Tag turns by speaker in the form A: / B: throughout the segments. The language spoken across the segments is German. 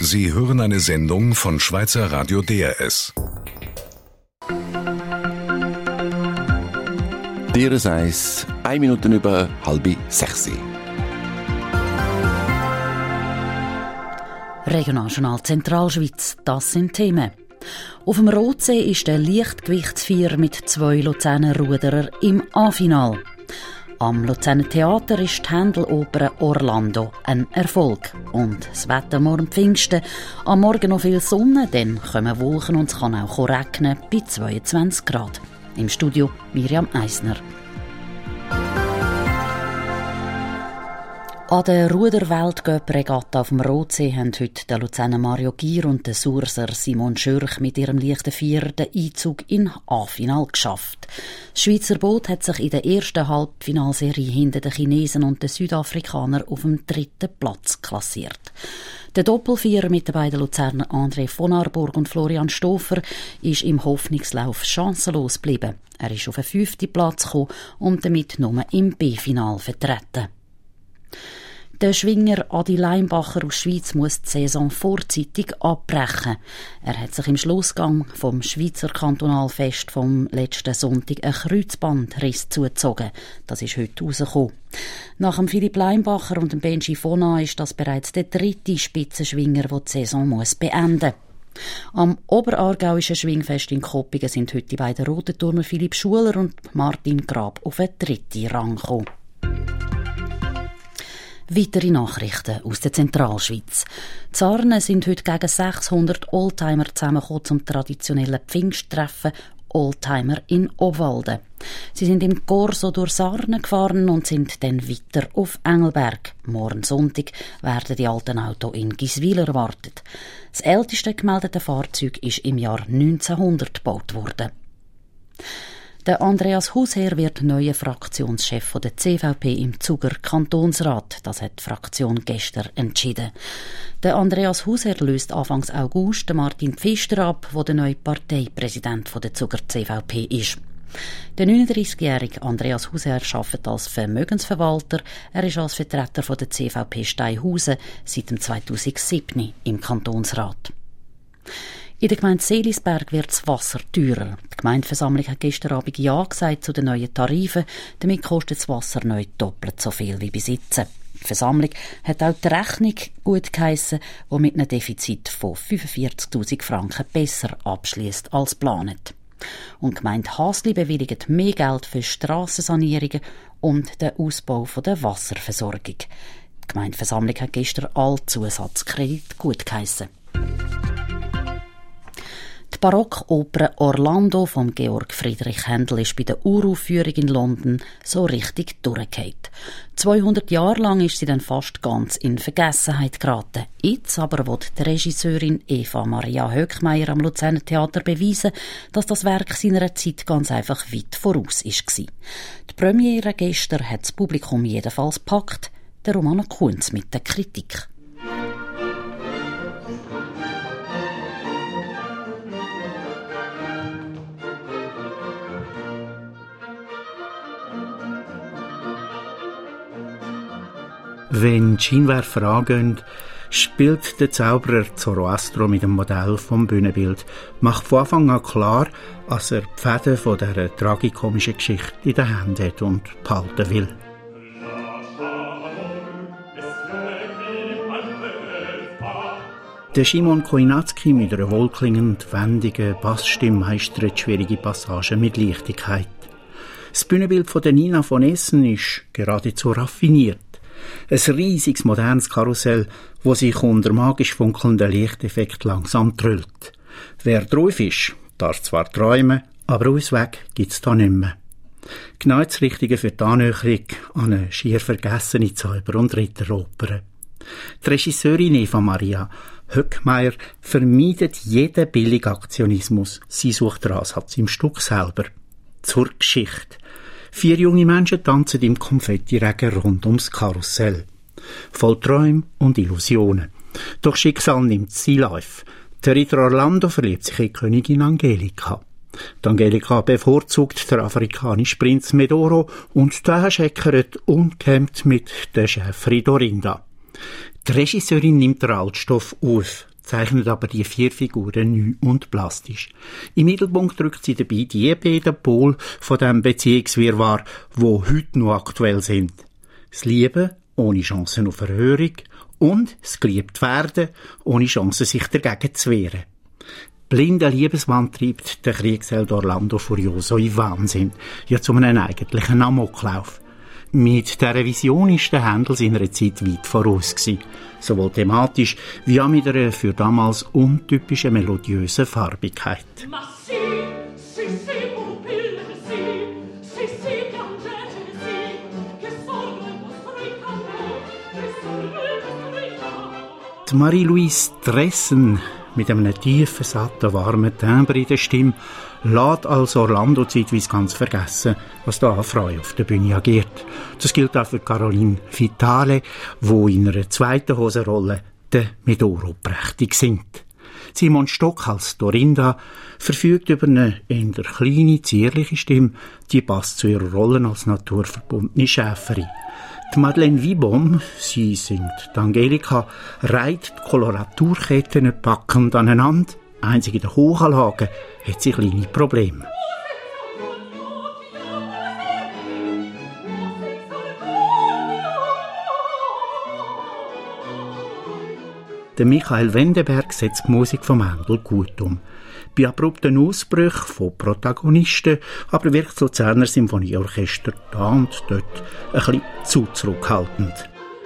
A: Sie hören eine Sendung von Schweizer Radio DRS.
B: DRS 1, 1 Minute über 5:30.
C: Regionaljournal Zentralschweiz, das sind Themen. Auf dem Rotsee ist der Leichtgewichtsvierer mit 2 Luzerner Ruderer im A-Final. Am Luzerner Theater ist die Händel-Oper Orlando ein Erfolg. Und das Wetter morgen Pfingsten. Am Morgen noch viel Sonne, dann kommen Wolken und es kann auch regnen bei 22 Grad. Im Studio Miriam Eisner. An der Ruder-Weltcup-Regatta auf dem Rotsee haben heute der Luzerner Mario Gier und der Surser Simon Schürch mit ihrem leichten Vierer den Einzug in A-Final geschafft. Das Schweizer Boot hat sich in der ersten Halbfinalserie hinter den Chinesen und den Südafrikanern auf dem 3. Platz klassiert. Der Doppelvierer mit den beiden Luzerner André von Arburg und Florian Stofer ist im Hoffnungslauf chancenlos geblieben. Er ist auf den 5. Platz gekommen und damit nur im B-Final vertreten. Der Schwinger Adi Leimbacher aus Schwyz muss die Saison vorzeitig abbrechen. Er hat sich im Schlussgang vom Schweizer Kantonalfest vom letzten Sonntag einen Kreuzbandriss zugezogen. Das ist heute rausgekommen. Nach dem Philipp Leimbacher und dem Benji Fona ist das bereits der 3. Spitzenschwinger, der die Saison muss beenden muss. Am oberaargauischen Schwingfest in Koppingen sind heute die beiden Rotenturmer Philipp Schuler und Martin Grab auf den 3. Rang gekommen. Weitere Nachrichten aus der Zentralschweiz. Die Sarnen sind heute gegen 600 Oldtimer zusammengekommen zum traditionellen Pfingsttreffen Oldtimer in Obwalden. Sie sind im Corso durch Sarnen gefahren und sind dann weiter auf Engelberg. Morgen Sonntag werden die alten Autos in Giswiler erwartet. Das älteste gemeldete Fahrzeug ist im Jahr 1900 gebaut worden. Der Andreas Hausherr wird neuer Fraktionschef der CVP im Zuger Kantonsrat. Das hat die Fraktion gestern entschieden. Der Andreas Hausherr löst Anfang August den Martin Pfister ab, der der neue Parteipräsident der Zuger CVP ist. Der 39-jährige Andreas Hausherr arbeitet als Vermögensverwalter. Er ist als Vertreter der CVP Steinhausen seit 2007 im Kantonsrat. In der Gemeinde Seelisberg wird das Wasser teurer. Die Gemeindeversammlung hat gestern Abend Ja gesagt zu den neuen Tarifen. Damit kostet das Wasser neu doppelt so viel wie bis jetzt. Die Versammlung hat auch die Rechnung gut geheissen, die mit einem Defizit von 45'000 Franken besser abschliesst als geplant. Und die Gemeinde Hasli bewilligt mehr Geld für Strassensanierungen und den Ausbau der Wasserversorgung. Die Gemeindeversammlung hat gestern alle Zusatzkredite gut geheissen. Die Barockoper Orlando von Georg Friedrich Händel ist bei der Uraufführung in London so richtig durchgefallen. 200 Jahre lang ist sie dann fast ganz in Vergessenheit geraten. Jetzt aber will die Regisseurin Eva Maria Höckmeier am Luzerner Theater beweisen, dass das Werk seiner Zeit ganz einfach weit voraus war. Die Premiere gestern hat das Publikum jedenfalls gepackt, der Romana Kunz mit der Kritik.
D: Wenn die Scheinwerfer angehen, spielt der Zauberer Zoroastro mit dem Modell vom Bühnenbild, macht von Anfang an klar, dass er die Fäden von dieser tragikomischen Geschichte in den Händen hat und behalten will. Der Szymon Chojnacki mit einer wohlklingend wendigen Bassstimme meistert schwierige Passagen mit Leichtigkeit. Das Bühnenbild von der Nina von Essen ist geradezu raffiniert. Ein riesiges, modernes Karussell, das sich unter magisch funkelnden Lichteffekt langsam trüllt. Wer drauf ist, darf zwar träumen, aber Ausweg gibt's da nicht mehr. Genau das Richtige für die Annäherung an eine schier vergessene Zauber- und Ritteroper. Die Regisseurin Eva Maria Höckmeier vermeidet jeden billigen Aktionismus. Sie sucht den Ansatz im Stück selber. Zur Geschichte. 4 junge Menschen tanzen im Konfettiregen rund ums Karussell. Voll Träume und Illusionen. Doch Schicksal nimmt sie Lauf. Der Ritter Orlando verliebt sich in die Königin Angelika. Die Angelika bevorzugt den afrikanischen Prinz Medoro und der scheckert unkämmt mit der Schäferin Dorinda. Die Regisseurin nimmt den Altstoff auf. zeichnet aber die 4 Figuren neu und plastisch. Im Mittelpunkt drückt sie dabei die beiden Pole von dem Beziehungswirrwarr, wo heute noch aktuell sind. Das Lieben ohne Chancen auf Erhörung und das geliebt werden ohne Chancen, sich dagegen zu wehren. Blinder Liebeswahn treibt den Kriegsheld Orlando Furioso in Wahnsinn, ja zu einem eigentlichen Amoklauf. Mit dieser Vision ist der Händel seiner Zeit weit voraus gewesen, sowohl thematisch wie auch mit einer für damals untypischen melodiösen Farbigkeit. Die Marie-Louise Dressen mit einem tiefen, satten, warmen Timbre in der Stimme lässt als Orlando zeitweise ganz vergessen, was da an Freude auf der Bühne agiert. Das gilt auch für Caroline Vitale, wo in einer zweiten Hosenrolle der Medoro prächtig singt. Simon Stock als Dorinda verfügt über eine eher kleine, zierliche Stimme, die passt zu ihrer Rolle als naturverbundene Schäferin. Die Madeleine Wibom, sie singt die Angelika, reiht die Koloraturketten packend aneinander. Einzig in den Hochanlagen hat sie kleine Probleme. Der Michael Wendenberg setzt die Musik vom Händel gut um. Bei abrupten Ausbrüchen von Protagonisten aber wirkt das Luzerner Symphonieorchester da und dort ein bisschen zu zurückhaltend.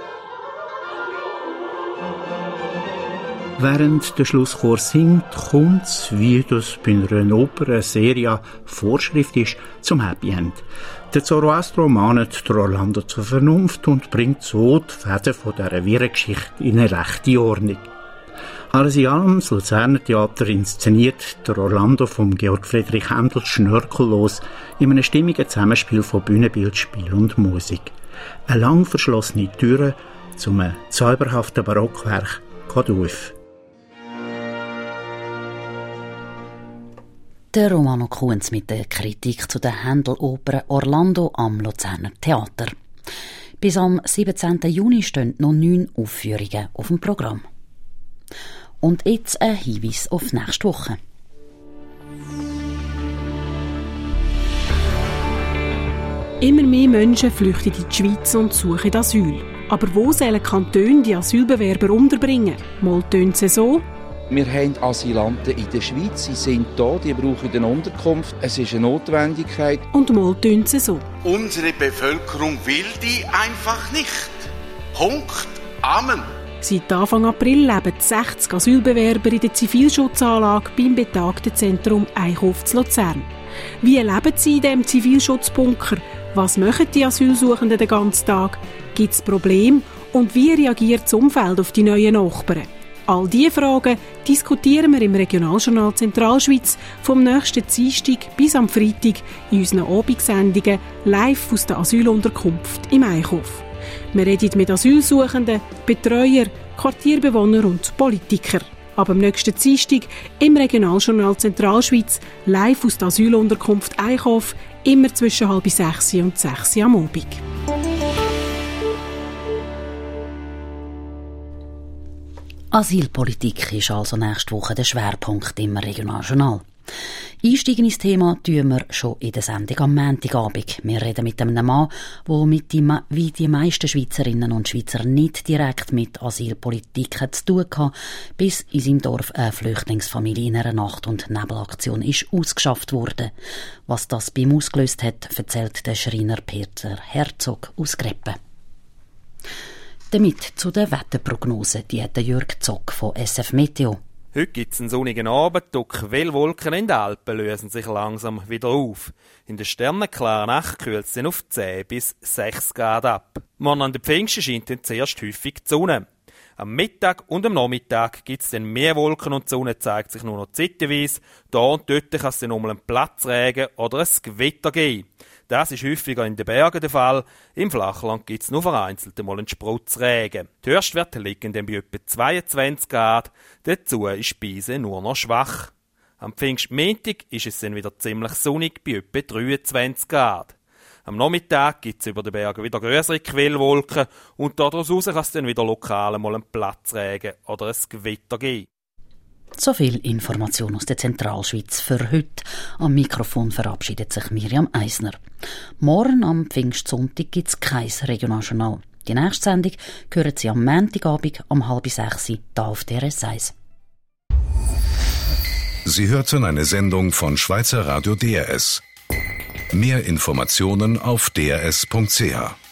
D: Während der Schlusschor singt, kommt es, wie das bei einer Opernserie Vorschrift ist, zum Happy End. Der Zoroastro mahnet Orlando zur Vernunft und bringt so die Fäden von dieser Wirrengeschichte in eine rechte Ordnung. Alles in allem, das Luzerner Theater inszeniert der Orlando vom Georg Friedrich Händel schnörkellos in einem stimmigen Zusammenspiel von Bühnenbild, Spiel und Musik. Eine lang verschlossene Tür zum zauberhaften Barockwerk geht auf.
C: Der Romano Kunz mit der Kritik zu der Händel-Oper Orlando am Luzerner Theater. Bis am 17. Juni stehen noch 9 Aufführungen auf dem Programm. Und jetzt ein Hinweis auf nächste Woche.
E: Immer mehr Menschen flüchten in die Schweiz und suchen Asyl. Aber wo sollen Kantone die Asylbewerber unterbringen? Mal tönt es so.
F: Wir haben Asylanten in der Schweiz, sie sind da, die brauchen eine Unterkunft, es ist eine Notwendigkeit.
E: Und mal tönt es so.
G: Unsere Bevölkerung will die einfach nicht. Punkt. Amen.
E: Seit Anfang April leben 60 Asylbewerber in der Zivilschutzanlage beim betagten Zentrum Eichhof zu Luzern. Wie leben sie in diesem Zivilschutzbunker? Was machen die Asylsuchenden den ganzen Tag? Gibt es Probleme? Und wie reagiert das Umfeld auf die neuen Nachbarn? All diese Fragen diskutieren wir im Regionaljournal Zentralschweiz vom nächsten Dienstag bis am Freitag in unseren Abendsendungen live aus der Asylunterkunft im Eichhof. Wir reden mit Asylsuchenden, Betreuern, Quartierbewohnern und Politikern. Aber am nächsten Dienstag im Regionaljournal Zentralschweiz live aus der Asylunterkunft Eichhof, immer zwischen 5:30 und 6 am Abend.
C: Asylpolitik ist also nächste Woche der Schwerpunkt im Regionaljournal. Einsteigen ins Thema tun wir schon in der Sendung am Montagabend. Wir reden mit einem Mann, der wie die meisten Schweizerinnen und Schweizer nicht direkt mit Asylpolitik zu tun hatte, bis in seinem Dorf eine Flüchtlingsfamilie in einer Nacht- und Nebelaktion ist ausgeschafft wurde. Was das bei ihm ausgelöst hat, erzählt der Schreiner Peter Herzog aus Greppen. Damit zu der Wetterprognose, die hat Jörg Zock von SF Meteo.
H: Heute gibt es einen sonnigen Abend, die Quellwolken in den Alpen lösen sich langsam wieder auf. In der sternenklaren Nacht kühlt es dann auf 10 bis 6 Grad ab. Morgen an den Pfingsten scheint dann zuerst häufig die Sonne. Am Mittag und am Nachmittag gibt es dann mehr Wolken und die Sonne zeigt sich nur noch zeitweise. Da und dort kann es dann um einen Platzregen oder ein Gewitter geben. Das ist häufiger in den Bergen der Fall. Im Flachland gibt es nur vereinzelt mal einen Sprotzregen. Die Höchstwerte liegen dann bei etwa 22 Grad. Dazu ist die Speise nur noch schwach. Am Pfingstmontag ist es dann wieder ziemlich sonnig bei etwa 23 Grad. Am Nachmittag gibt es über den Bergen wieder größere Quellwolken und daraus kann es dann wieder lokal mal einen Platzregen oder ein Gewitter geben.
C: So viel Information aus der Zentralschweiz für heute. Am Mikrofon verabschiedet sich Miriam Eisner. Morgen am Pfingstsonntag gibt es kein Regionaljournal. Die nächste Sendung hören Sie am Montagabend um 5:30 hier auf DRS1.
A: Sie hörten eine Sendung von Schweizer Radio DRS. Mehr Informationen auf drs.ch.